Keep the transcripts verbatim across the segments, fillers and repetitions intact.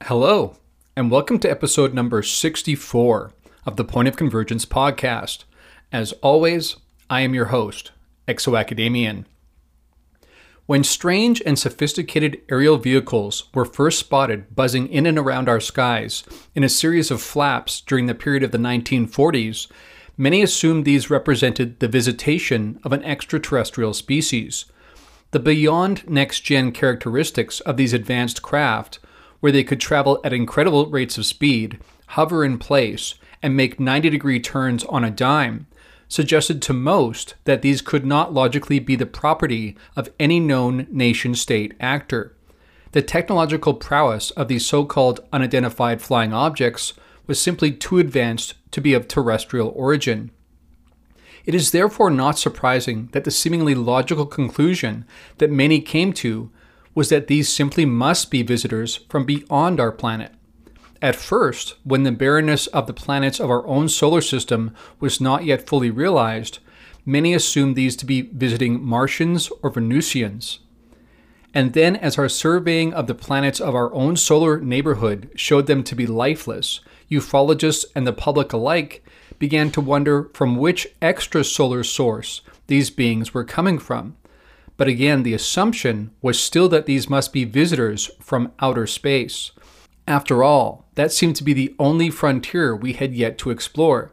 Hello, and welcome to episode number sixty-four of the Point of Convergence podcast. As always, I am your host, Exoacademian. When strange and sophisticated aerial vehicles were first spotted buzzing in and around our skies in a series of flaps during the period of the nineteen forties, many assumed these represented the visitation of an extraterrestrial species. The beyond next-gen characteristics of these advanced craft, where they could travel at incredible rates of speed, hover in place, and make ninety-degree turns on a dime, suggested to most that these could not logically be the property of any known nation-state actor. The technological prowess of these so-called unidentified flying objects was simply too advanced to be of terrestrial origin. It is therefore not surprising that the seemingly logical conclusion that many came to was that these simply must be visitors from beyond our planet. At first, when the barrenness of the planets of our own solar system was not yet fully realized, many assumed these to be visiting Martians or Venusians. And then as our surveying of the planets of our own solar neighborhood showed them to be lifeless, ufologists and the public alike began to wonder from which extrasolar source these beings were coming from. But again, the assumption was still that these must be visitors from outer space. After all, that seemed to be the only frontier we had yet to explore.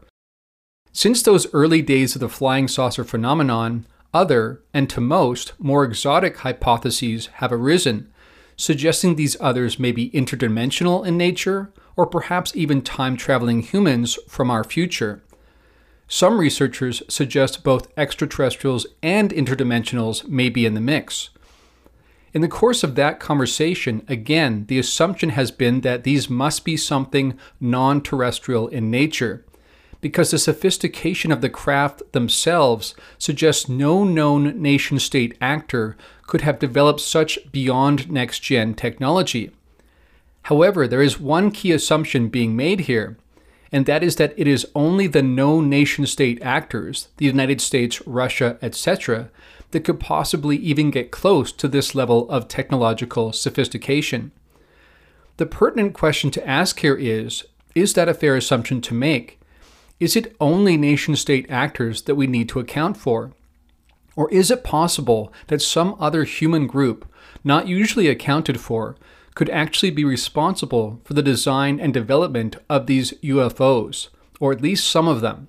Since those early days of the flying saucer phenomenon, other, and to most, more exotic hypotheses have arisen, suggesting these others may be interdimensional in nature, or perhaps even time-traveling humans from our future. Some researchers suggest both extraterrestrials and interdimensionals may be in the mix. In the course of that conversation, again, the assumption has been that these must be something non-terrestrial in nature, because the sophistication of the craft themselves suggests no known nation-state actor could have developed such beyond next-gen technology. However, there is one key assumption being made here, and that is that it is only the known nation-state actors, the United States, Russia, et cetera, that could possibly even get close to this level of technological sophistication. The pertinent question to ask here is, is that a fair assumption to make? Is it only nation-state actors that we need to account for? Or is it possible that some other human group, not usually accounted for, could actually be responsible for the design and development of these U F Os, or at least some of them?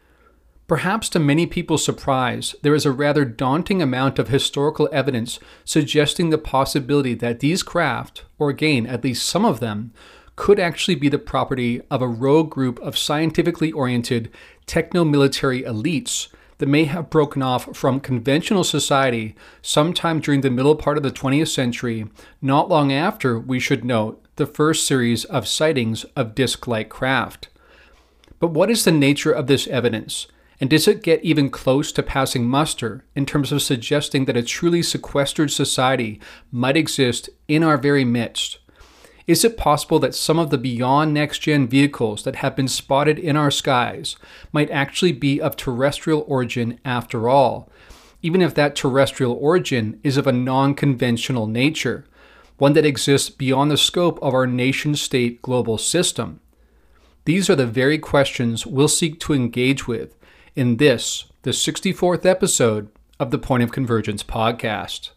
Perhaps to many people's surprise, there is a rather daunting amount of historical evidence suggesting the possibility that these craft, or again, at least some of them, could actually be the property of a rogue group of scientifically oriented techno-military elites that may have broken off from conventional society sometime during the middle part of the twentieth century, not long after, we should note, the first series of sightings of disc-like craft. But what is the nature of this evidence? And does it get even close to passing muster in terms of suggesting that a truly sequestered society might exist in our very midst? Is it possible that some of the beyond next-gen vehicles that have been spotted in our skies might actually be of terrestrial origin after all, even if that terrestrial origin is of a non-conventional nature, one that exists beyond the scope of our nation-state global system? These are the very questions we'll seek to engage with in this, the sixty-fourth episode of the Point of Convergence podcast.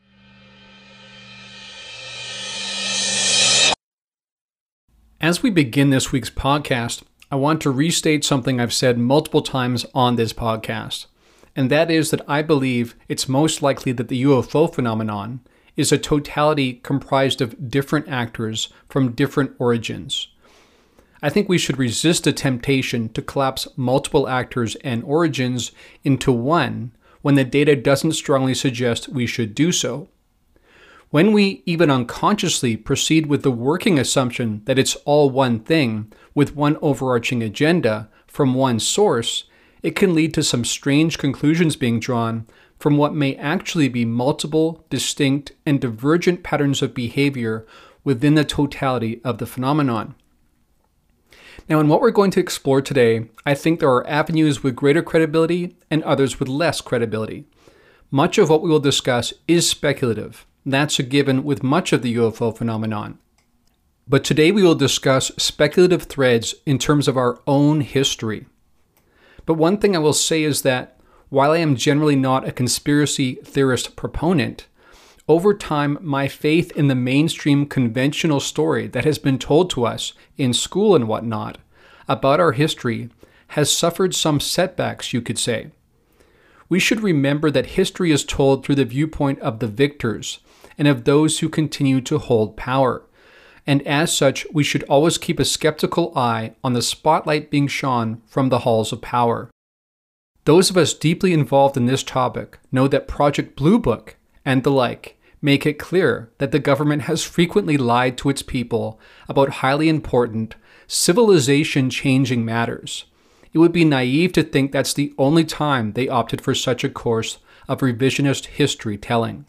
As we begin this week's podcast, I want to restate something I've said multiple times on this podcast, and that is that I believe it's most likely that the U F O phenomenon is a totality comprised of different actors from different origins. I think we should resist the temptation to collapse multiple actors and origins into one when the data doesn't strongly suggest we should do so. When we even unconsciously proceed with the working assumption that it's all one thing with one overarching agenda from one source, it can lead to some strange conclusions being drawn from what may actually be multiple, distinct, and divergent patterns of behavior within the totality of the phenomenon. Now, in what we're going to explore today, I think there are avenues with greater credibility and others with less credibility. Much of what we will discuss is speculative. That's a given with much of the U F O phenomenon. But today we will discuss speculative threads in terms of our own history. But one thing I will say is that while I am generally not a conspiracy theorist proponent, over time my faith in the mainstream conventional story that has been told to us in school and whatnot about our history has suffered some setbacks, you could say. We should remember that history is told through the viewpoint of the victors and of those who continue to hold power. And as such, we should always keep a skeptical eye on the spotlight being shone from the halls of power. Those of us deeply involved in this topic know that Project Blue Book and the like make it clear that the government has frequently lied to its people about highly important, civilization-changing matters. It would be naive to think that's the only time they opted for such a course of revisionist history telling.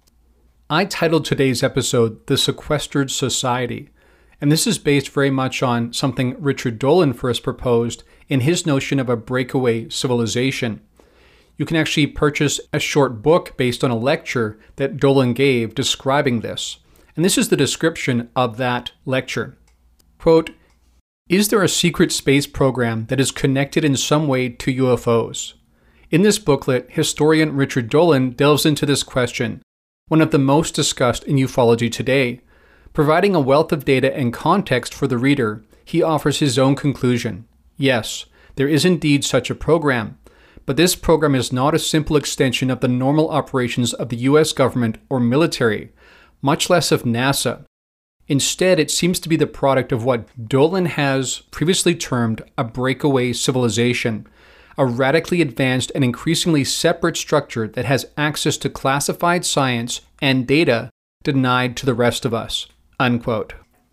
I titled today's episode The Sequestered Society, and this is based very much on something Richard Dolan first proposed in his notion of a breakaway civilization. You can actually purchase a short book based on a lecture that Dolan gave describing this, and this is the description of that lecture. Quote, "Is there a secret space program that is connected in some way to U F Os?" In this booklet, historian Richard Dolan delves into this question, one of the most discussed in ufology today. Providing a wealth of data and context for the reader, he offers his own conclusion. Yes, there is indeed such a program, but this program is not a simple extension of the normal operations of the U S government or military, much less of NASA. Instead, it seems to be the product of what Dolan has previously termed a breakaway civilization, a radically advanced and increasingly separate structure that has access to classified science and data denied to the rest of us." Unquote.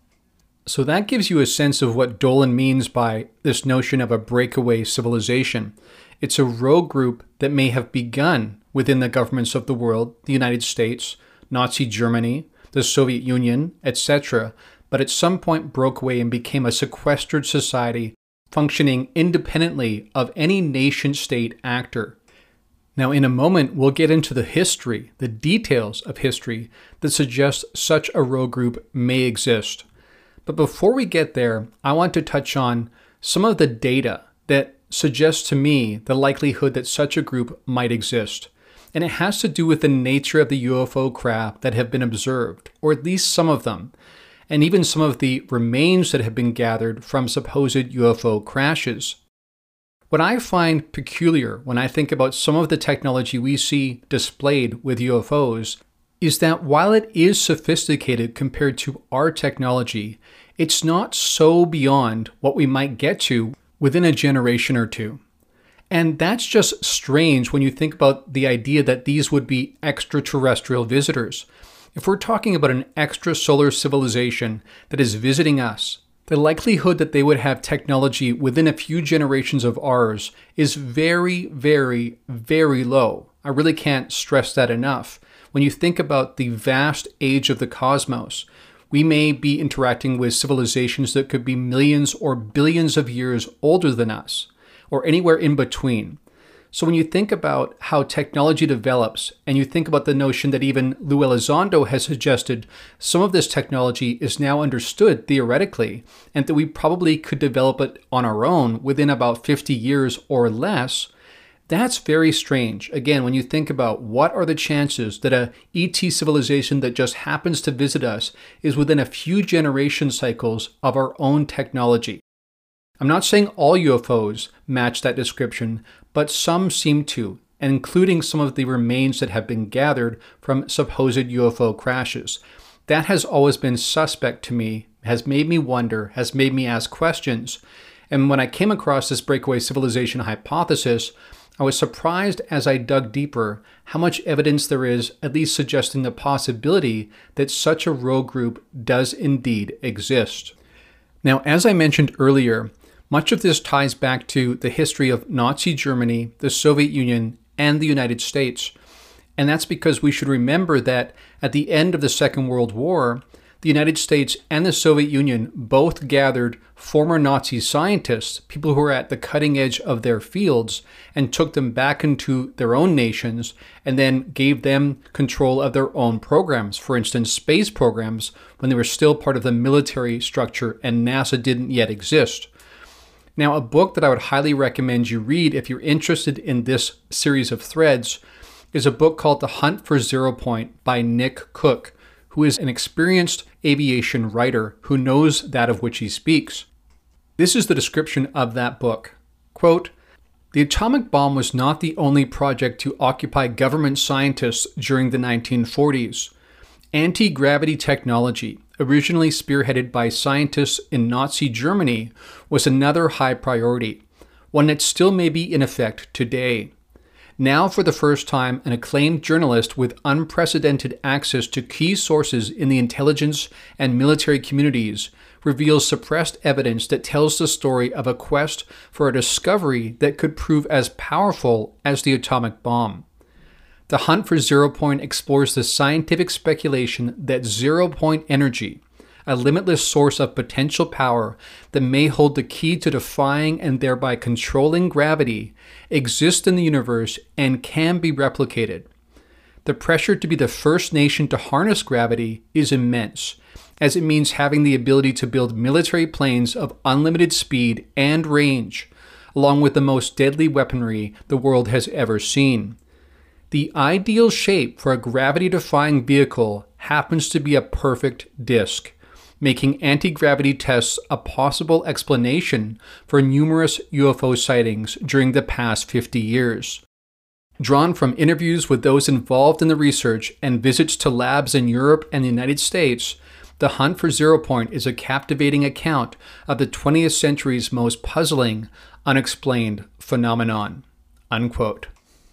So that gives you a sense of what Dolan means by this notion of a breakaway civilization. It's a rogue group that may have begun within the governments of the world, the United States, Nazi Germany, the Soviet Union, et cetera, but at some point broke away and became a sequestered society functioning independently of any nation-state actor. Now, in a moment, we'll get into the history, the details of history that suggest such a rogue group may exist. But before we get there, I want to touch on some of the data that suggests to me the likelihood that such a group might exist. And it has to do with the nature of the U F O craft that have been observed, or at least some of them, and even some of the remains that have been gathered from supposed U F O crashes. What I find peculiar when I think about some of the technology we see displayed with U F Os is that while it is sophisticated compared to our technology, it's not so beyond what we might get to within a generation or two. And that's just strange when you think about the idea that these would be extraterrestrial visitors. If we're talking about an extrasolar civilization that is visiting us, the likelihood that they would have technology within a few generations of ours is very, very, very low. I really can't stress that enough. When you think about the vast age of the cosmos, we may be interacting with civilizations that could be millions or billions of years older than us, or anywhere in between. So when you think about how technology develops, and you think about the notion that even Lou Elizondo has suggested some of this technology is now understood theoretically, and that we probably could develop it on our own within about fifty years or less, that's very strange. Again, when you think about what are the chances that a E T civilization that just happens to visit us is within a few generation cycles of our own technology. I'm not saying all U F Os match that description, but some seem to, including some of the remains that have been gathered from supposed U F O crashes. That has always been suspect to me, has made me wonder, has made me ask questions. And when I came across this breakaway civilization hypothesis, I was surprised as I dug deeper how much evidence there is, at least suggesting the possibility that such a rogue group does indeed exist. Now, as I mentioned earlier, much of this ties back to the history of Nazi Germany, the Soviet Union, and the United States. And that's because we should remember that at the end of the Second World War, the United States and the Soviet Union both gathered former Nazi scientists, people who were at the cutting edge of their fields, and took them back into their own nations and then gave them control of their own programs. For instance, space programs, when they were still part of the military structure and NASA didn't yet exist. Now, a book that I would highly recommend you read if you're interested in this series of threads is a book called The Hunt for Zero Point by Nick Cook, who is an experienced aviation writer who knows that of which he speaks. This is the description of that book. Quote, "The atomic bomb was not the only project to occupy government scientists during the nineteen forties. Anti-gravity technology, originally spearheaded by scientists in Nazi Germany, was another high priority, one that still may be in effect today. Now, for the first time, an acclaimed journalist with unprecedented access to key sources in the intelligence and military communities reveals suppressed evidence that tells the story of a quest for a discovery that could prove as powerful as the atomic bomb. The Hunt for Zero Point explores the scientific speculation that zero-point energy, a limitless source of potential power that may hold the key to defying and thereby controlling gravity, exists in the universe and can be replicated. The pressure to be the first nation to harness gravity is immense, as it means having the ability to build military planes of unlimited speed and range, along with the most deadly weaponry the world has ever seen. The ideal shape for a gravity-defying vehicle happens to be a perfect disk, making anti-gravity tests a possible explanation for numerous U F O sightings during the past fifty years. Drawn from interviews with those involved in the research and visits to labs in Europe and the United States, The Hunt for Zero Point is a captivating account of the twentieth century's most puzzling, unexplained phenomenon." Unquote.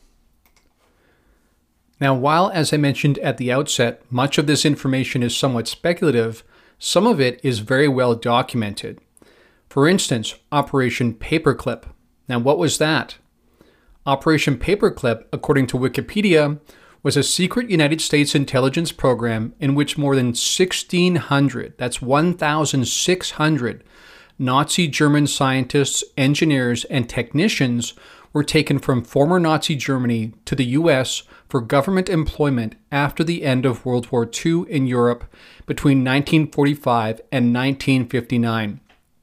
Now, while, as I mentioned at the outset, much of this information is somewhat speculative, some of it is very well documented. For instance, Operation Paperclip. Now, what was that? Operation Paperclip, according to Wikipedia, was a secret United States intelligence program in which more than sixteen hundred, that's one thousand six hundred, Nazi German scientists, engineers, and technicians were taken from former Nazi Germany to the U S for government employment after the end of World War Two in Europe between nineteen forty-five and nineteen fifty-nine.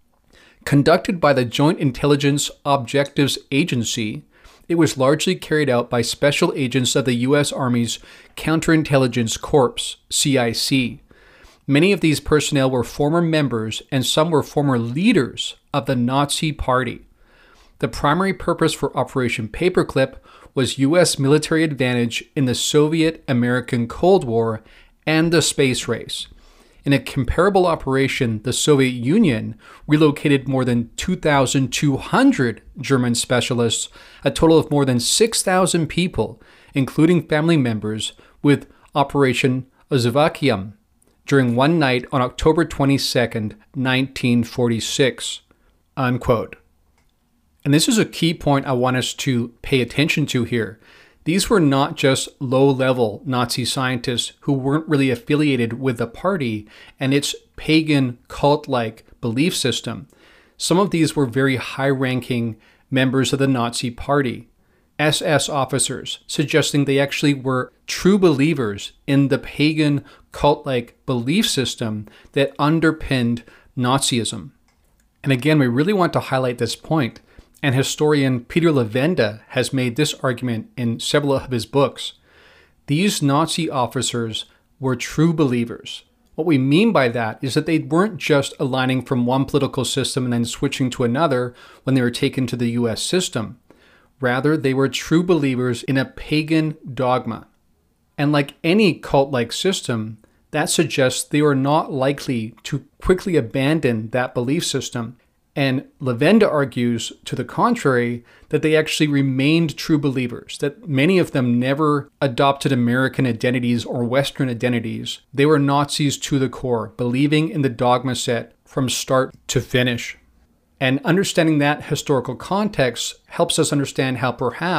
Conducted by the Joint Intelligence Objectives Agency, it was largely carried out by special agents of the U S Army's Counterintelligence Corps, C I C. Many of these personnel were former members and some were former leaders of the Nazi Party. The primary purpose for Operation Paperclip was U S military advantage in the Soviet-American Cold War and the space race. In a comparable operation, the Soviet Union relocated more than two thousand two hundred German specialists, a total of more than six thousand people, including family members, with Operation Ozvakium during one night on October twenty-second, nineteen forty-six. Unquote. And this is a key point I want us to pay attention to here. These were not just low-level Nazi scientists who weren't really affiliated with the party and its pagan cult-like belief system. Some of these were very high-ranking members of the Nazi Party, S S officers, suggesting they actually were true believers in the pagan cult-like belief system that underpinned Nazism. And again, we really want to highlight this point. And historian Peter Levenda has made this argument in several of his books. These Nazi officers were true believers. What we mean by that is that they weren't just aligning from one political system and then switching to another when they were taken to the U S system. Rather, they were true believers in a pagan dogma. And like any cult-like system, that suggests they were not likely to quickly abandon that belief system. And Levenda argues, to the contrary, that they actually remained true believers, that many of them never adopted American identities or Western identities. They were Nazis to the core, believing in the dogma set from start to finish. And understanding that historical context helps us understand how perhaps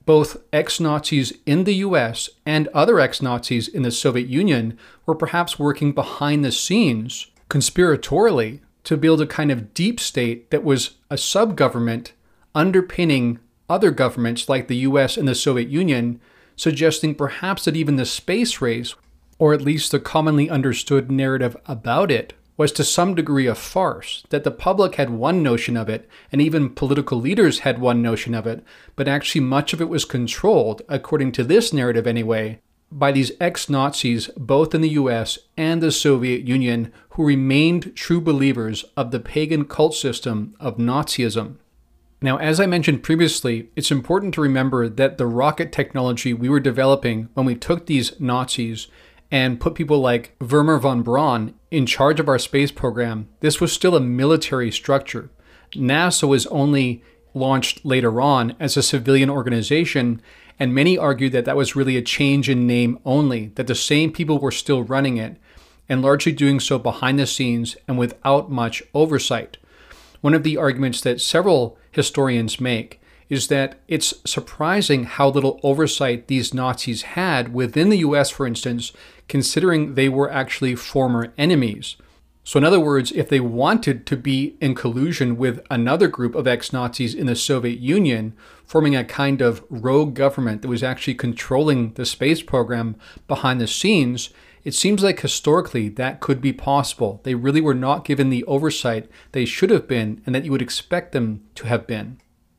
both ex-Nazis in the U S and other ex-Nazis in the Soviet Union were perhaps working behind the scenes, conspiratorially, to build a kind of deep state that was a sub-government underpinning other governments like the U S and the Soviet Union, suggesting perhaps that even the space race, or at least the commonly understood narrative about it, was to some degree a farce, that the public had one notion of it, and even political leaders had one notion of it, but actually much of it was controlled, according to this narrative anyway, by these ex-Nazis both in the U S and the Soviet Union who remained true believers of the pagan cult system of Nazism. Now, as I mentioned previously, it's important to remember that the rocket technology we were developing when we took these Nazis and put people like Wernher von Braun in charge of our space program, this was still a military structure. NASA was only launched later on as a civilian organization, and many argue that that was really a change in name only, that the same people were still running it, and largely doing so behind the scenes and without much oversight. One of the arguments that several historians make is that it's surprising how little oversight these Nazis had within the U S, for instance, considering they were actually former enemies. So in other words, if they wanted to be in collusion with another group of ex-Nazis in the Soviet Union, forming a kind of rogue government that was actually controlling the space program behind the scenes, it seems like historically that could be possible. They really were not given the oversight they should have been and that you would expect them to have been.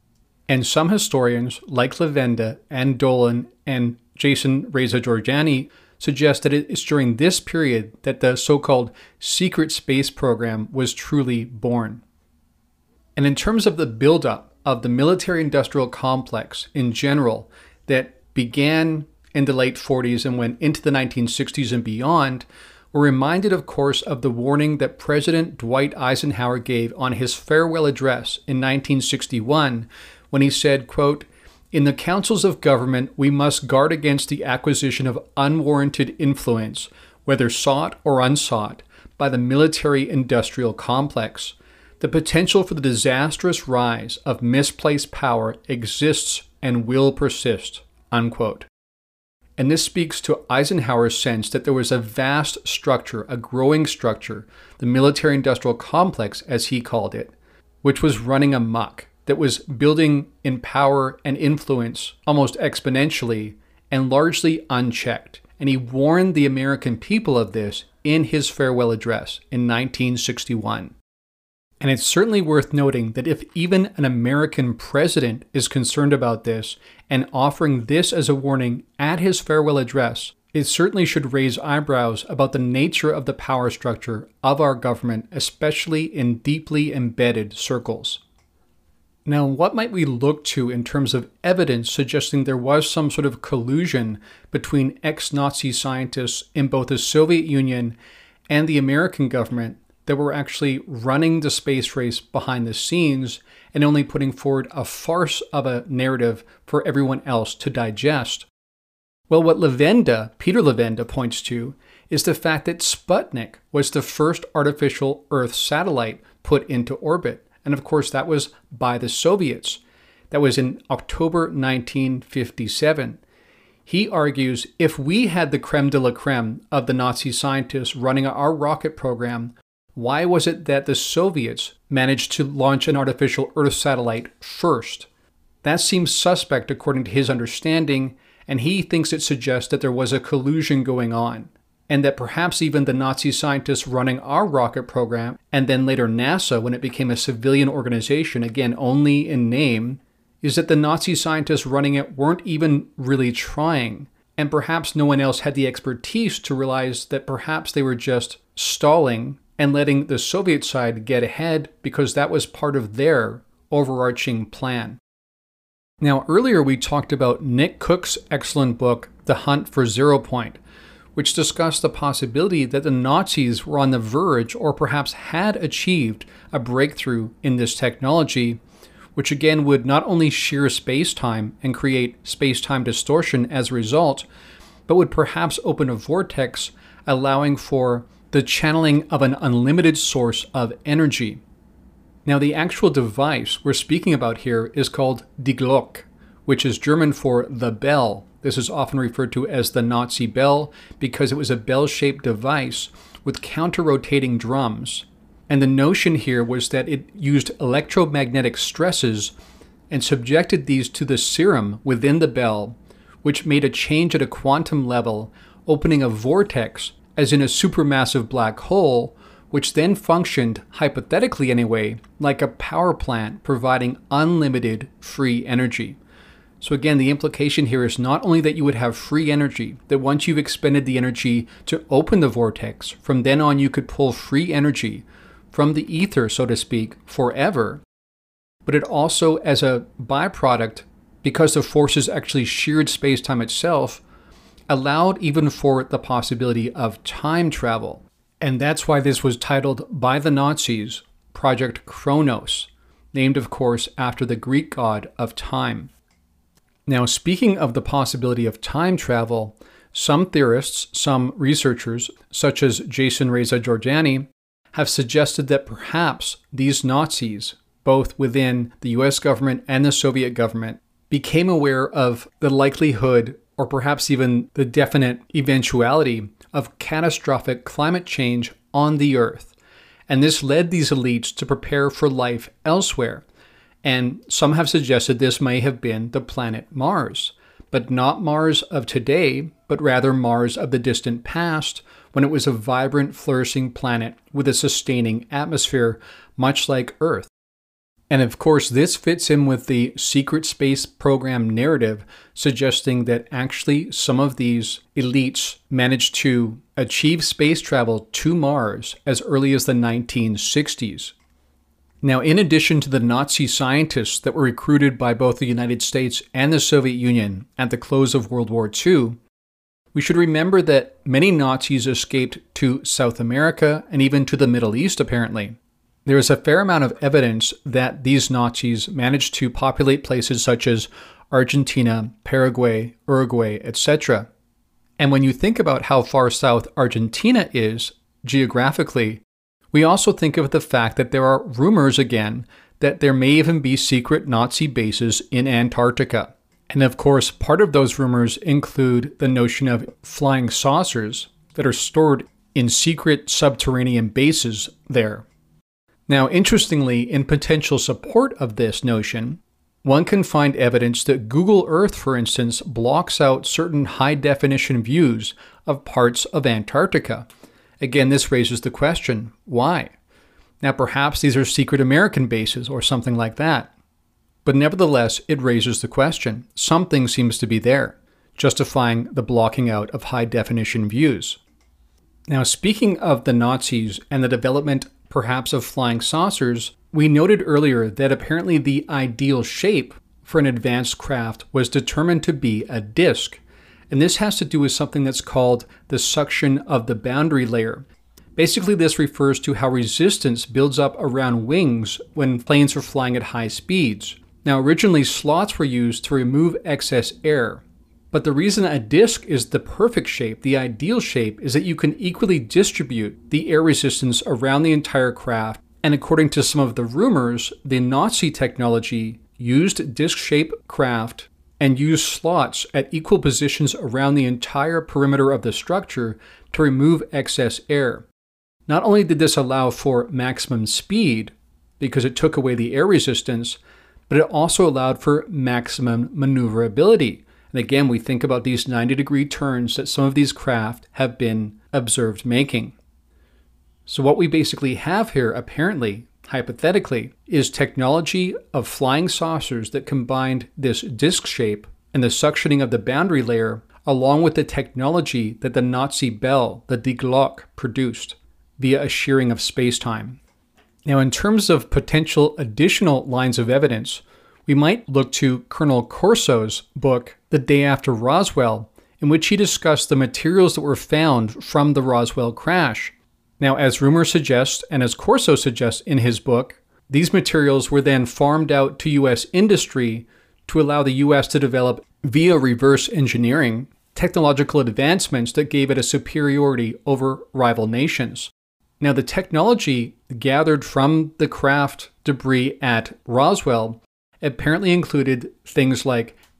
And some historians, like Levenda and Dolan and Jason Reza-Georgiani, suggest that it's during this period that the so-called secret space program was truly born. And in terms of the buildup of the military-industrial complex in general that began in the late forties and went into the nineteen sixties and beyond, we're reminded, of course, of the warning that President Dwight Eisenhower gave on his farewell address in nineteen sixty-one when he said, quote, "In the councils of government, we must guard against the acquisition of unwarranted influence, whether sought or unsought, by the military-industrial complex. The potential for the disastrous rise of misplaced power exists and will persist," unquote. And this speaks to Eisenhower's sense that there was a vast structure, a growing structure, the military-industrial complex, as he called it, which was running amok, that was building in power and influence almost exponentially and largely unchecked. And he warned the American people of this in his farewell address in nineteen sixty-one. And it's certainly worth noting that if even an American president is concerned about this and offering this as a warning at his farewell address, it certainly should raise eyebrows about the nature of the power structure of our government, especially in deeply embedded circles. Now, what might we look to in terms of evidence suggesting there was some sort of collusion between ex-Nazi scientists in both the Soviet Union and the American government that were actually running the space race behind the scenes and only putting forward a farce of a narrative for everyone else to digest? Well, what Levenda, Peter Levenda, points to is the fact that Sputnik was the first artificial Earth satellite put into orbit. And of course, that was by the Soviets. That was in October nineteen fifty-seven. He argues if we had the creme de la creme of the Nazi scientists running our rocket program, why was it that the Soviets managed to launch an artificial Earth satellite first? That seems suspect according to his understanding, and he thinks it suggests that there was a collusion going on, and that perhaps even the Nazi scientists running our rocket program, and then later NASA when it became a civilian organization, again only in name, is that the Nazi scientists running it weren't even really trying, and perhaps no one else had the expertise to realize that perhaps they were just stalling and letting the Soviet side get ahead because that was part of their overarching plan. Now, earlier we talked about Nick Cook's excellent book, The Hunt for Zero Point, which discussed the possibility that the Nazis were on the verge or perhaps had achieved a breakthrough in this technology, which again would not only shear space-time and create space-time distortion as a result, but would perhaps open a vortex allowing for the channeling of an unlimited source of energy. Now, the actual device we're speaking about here is called Die Glocke, which is German for the bell. This is often referred to as the Nazi bell because it was a bell-shaped device with counter-rotating drums. And the notion here was that it used electromagnetic stresses and subjected these to the serum within the bell, which made a change at a quantum level, opening a vortex, as in a supermassive black hole, which then functioned, hypothetically anyway, like a power plant providing unlimited free energy. So again, the implication here is not only that you would have free energy, that once you've expended the energy to open the vortex, from then on you could pull free energy from the ether, so to speak, forever, but it also, as a byproduct, because the forces actually sheared space-time itself, allowed even for the possibility of time travel. And that's why this was titled by the Nazis Project Kronos, named of course after the Greek god of time. Now, speaking of the possibility of time travel, some theorists, some researchers, such as Jason Reza Jorjani, have suggested that perhaps these Nazis, both within the U S government and the Soviet government, became aware of the likelihood, or perhaps even the definite eventuality, of catastrophic climate change on the Earth. And this led these elites to prepare for life elsewhere. And some have suggested this may have been the planet Mars, but not Mars of today, but rather Mars of the distant past, when it was a vibrant, flourishing planet with a sustaining atmosphere, much like Earth. And of course, this fits in with the secret space program narrative, suggesting that actually some of these elites managed to achieve space travel to Mars as early as the nineteen sixties. Now, in addition to the Nazi scientists that were recruited by both the United States and the Soviet Union at the close of World War Two, we should remember that many Nazis escaped to South America and even to the Middle East, apparently. There is a fair amount of evidence that these Nazis managed to populate places such as Argentina, Paraguay, Uruguay, et cetera. And when you think about how far south Argentina is geographically, we also think of the fact that there are rumors again that there may even be secret Nazi bases in Antarctica. And of course, part of those rumors include the notion of flying saucers that are stored in secret subterranean bases there. Now, interestingly, in potential support of this notion, one can find evidence that Google Earth, for instance, blocks out certain high-definition views of parts of Antarctica. Again, this raises the question, why? Now, perhaps these are secret American bases or something like that. But nevertheless, it raises the question. Something seems to be there, justifying the blocking out of high-definition views. Now, speaking of the Nazis and the development perhaps of flying saucers, we noted earlier that apparently the ideal shape for an advanced craft was determined to be a disk. And this has to do with something that's called the suction of the boundary layer. Basically, this refers to how resistance builds up around wings when planes are flying at high speeds. Now, originally, slots were used to remove excess air. But the reason a disk is the perfect shape, the ideal shape, is that you can equally distribute the air resistance around the entire craft. And according to some of the rumors, the Nazi technology used disk-shaped craft and used slots at equal positions around the entire perimeter of the structure to remove excess air. Not only did this allow for maximum speed, because it took away the air resistance, but it also allowed for maximum maneuverability. And again, we think about these ninety degree turns that some of these craft have been observed making. So what we basically have here, apparently, hypothetically, is technology of flying saucers that combined this disk shape and the suctioning of the boundary layer, along with the technology that the Nazi bell, the Die Glocke, produced via a shearing of space-time. Now, in terms of potential additional lines of evidence, we might look to Colonel Corso's book, The Day After Roswell, in which he discussed the materials that were found from the Roswell crash. Now, as rumor suggests, and as Corso suggests in his book, these materials were then farmed out to U S industry to allow the U S to develop, via reverse engineering, technological advancements that gave it a superiority over rival nations. Now, the technology gathered from the craft debris at Roswell apparently included things like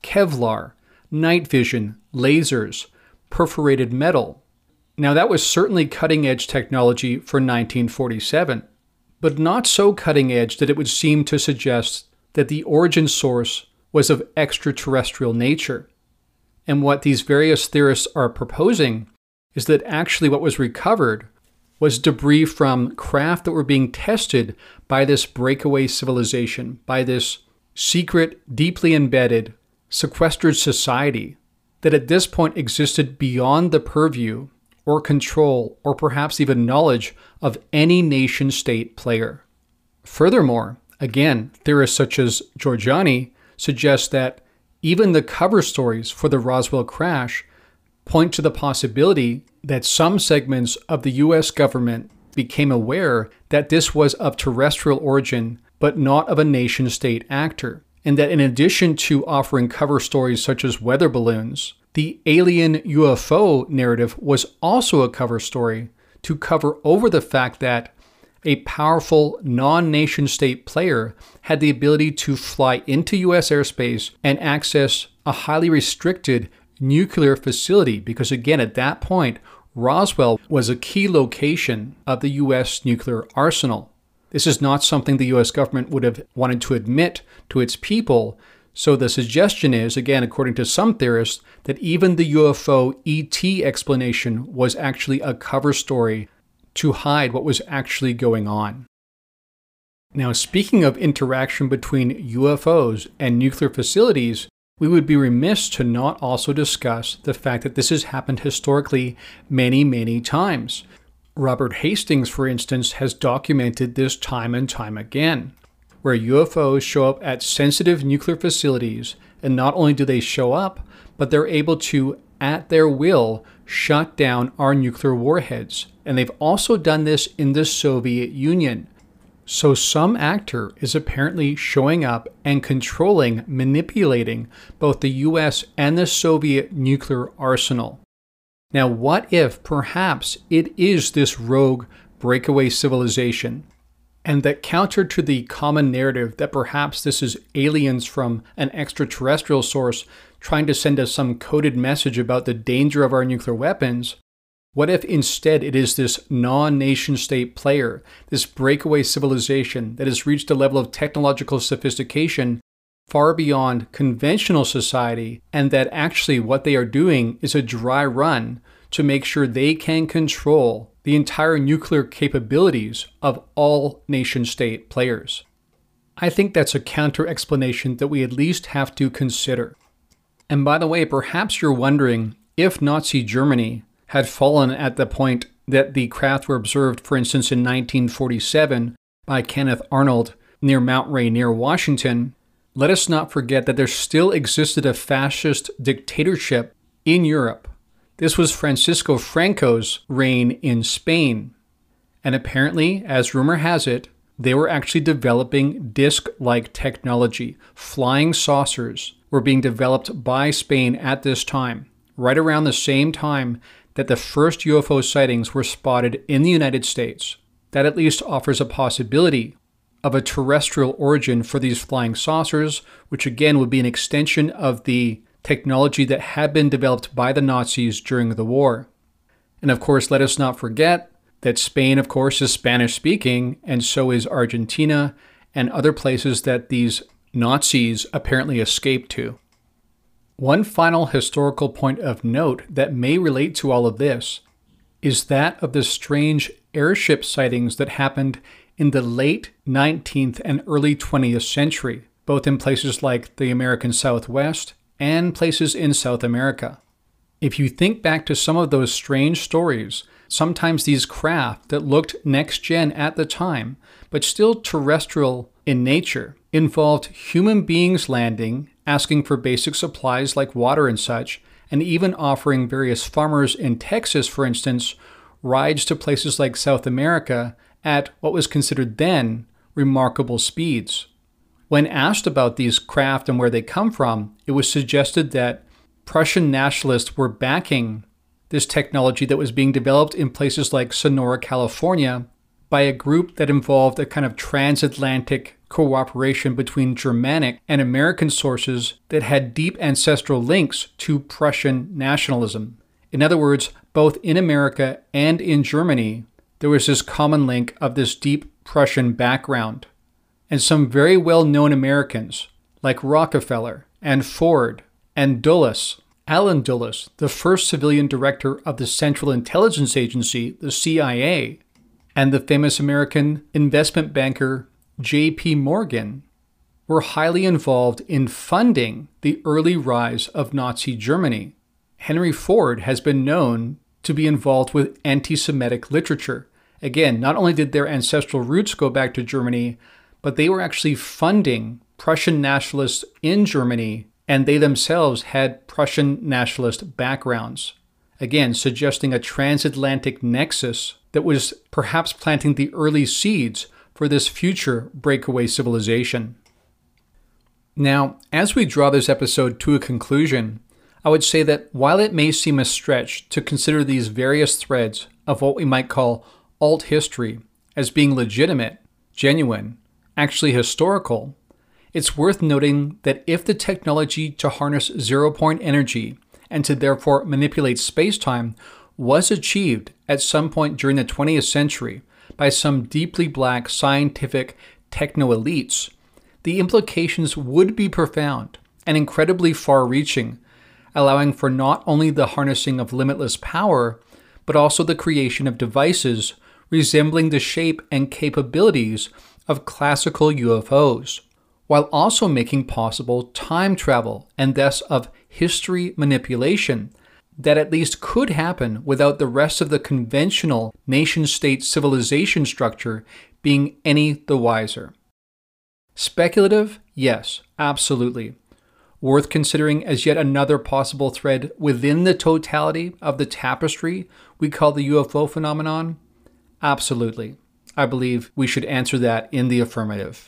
Kevlar, night vision, lasers, perforated metal. Now that was certainly cutting-edge technology for nineteen forty-seven, but not so cutting-edge that it would seem to suggest that the origin source was of extraterrestrial nature. And what these various theorists are proposing is that actually what was recovered was debris from craft that were being tested by this breakaway civilization, by this secret, deeply embedded, sequestered society that at this point existed beyond the purview or control or perhaps even knowledge of any nation-state player. Furthermore, again, theorists such as Giorgiani suggest that even the cover stories for the Roswell crash point to the possibility that some segments of the U S government became aware that this was of terrestrial origin, but not of a nation-state actor, and that in addition to offering cover stories such as weather balloons, the alien U F O narrative was also a cover story to cover over the fact that a powerful non-nation-state player had the ability to fly into U S airspace and access a highly restricted nuclear facility, because again, at that point, Roswell was a key location of the U S nuclear arsenal. This is not something the U S government would have wanted to admit to its people, so the suggestion is, again, according to some theorists, that even the U F O E T explanation was actually a cover story to hide what was actually going on. Now, speaking of interaction between U F Os and nuclear facilities, we would be remiss to not also discuss the fact that this has happened historically many, many times. Robert Hastings, for instance, has documented this time and time again, where U F Os show up at sensitive nuclear facilities, and not only do they show up, but they're able to, at their will, shut down our nuclear warheads. And they've also done this in the Soviet Union. So some actor is apparently showing up and controlling, manipulating both the U S and the Soviet nuclear arsenal. Now, what if perhaps it is this rogue breakaway civilization, and that counter to the common narrative that perhaps this is aliens from an extraterrestrial source trying to send us some coded message about the danger of our nuclear weapons, what if instead it is this non-nation state player, this breakaway civilization that has reached a level of technological sophistication far beyond conventional society, and that actually what they are doing is a dry run to make sure they can control the entire nuclear capabilities of all nation-state players? I think that's a counter-explanation that we at least have to consider. And by the way, perhaps you're wondering if Nazi Germany had fallen at the point that the craft were observed, for instance, in nineteen forty-seven by Kenneth Arnold near Mount Rainier, Washington, let us not forget that there still existed a fascist dictatorship in Europe. This was Francisco Franco's reign in Spain. And apparently, as rumor has it, they were actually developing disc-like technology. Flying saucers were being developed by Spain at this time, right around the same time that the first U F O sightings were spotted in the United States. That at least offers a possibility of a terrestrial origin for these flying saucers, which again would be an extension of the technology that had been developed by the Nazis during the war. And of course, let us not forget that Spain, of course, is Spanish-speaking, and so is Argentina and other places that these Nazis apparently escaped to. One final historical point of note that may relate to all of this is that of the strange airship sightings that happened in the late nineteenth and early twentieth century, both in places like the American Southwest and places in South America. If you think back to some of those strange stories, sometimes these craft that looked next-gen at the time, but still terrestrial in nature, involved human beings landing, asking for basic supplies like water and such, and even offering various farmers in Texas, for instance, rides to places like South America at what was considered then remarkable speeds. When asked about these craft and where they come from, it was suggested that Prussian nationalists were backing this technology that was being developed in places like Sonora, California, by a group that involved a kind of transatlantic cooperation between Germanic and American sources that had deep ancestral links to Prussian nationalism. In other words, both in America and in Germany, there was this common link of this deep Prussian background. And some very well-known Americans, like Rockefeller and Ford and Dulles, Allen Dulles, the first civilian director of the Central Intelligence Agency, the C I A, and the famous American investment banker J P Morgan, were highly involved in funding the early rise of Nazi Germany. Henry Ford has been known to be involved with anti-Semitic literature. Again, not only did their ancestral roots go back to Germany, but they were actually funding Prussian nationalists in Germany, and they themselves had Prussian nationalist backgrounds. Again, suggesting a transatlantic nexus that was perhaps planting the early seeds for this future breakaway civilization. Now, as we draw this episode to a conclusion, I would say that while it may seem a stretch to consider these various threads of what we might call alt history as being legitimate, genuine, actually historical, it's worth noting that if the technology to harness zero-point energy and to therefore manipulate space-time was achieved at some point during the twentieth century by some deeply black scientific techno-elites, the implications would be profound and incredibly far-reaching, allowing for not only the harnessing of limitless power, but also the creation of devices resembling the shape and capabilities of classical U F Os, while also making possible time travel and thus of history manipulation that at least could happen without the rest of the conventional nation-state civilization structure being any the wiser. Speculative? Yes, absolutely. Worth considering as yet another possible thread within the totality of the tapestry we call the U F O phenomenon? Absolutely. I believe we should answer that in the affirmative.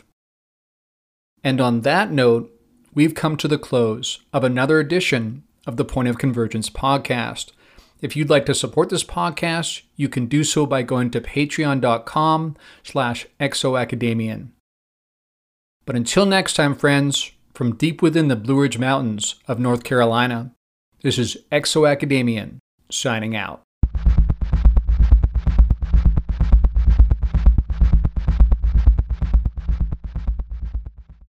And on that note, we've come to the close of another edition of the Point of Convergence podcast. If you'd like to support this podcast, you can do so by going to patreon.com slash exoacademian. But until next time, friends, from deep within the Blue Ridge Mountains of North Carolina, this is Exoacademian signing out.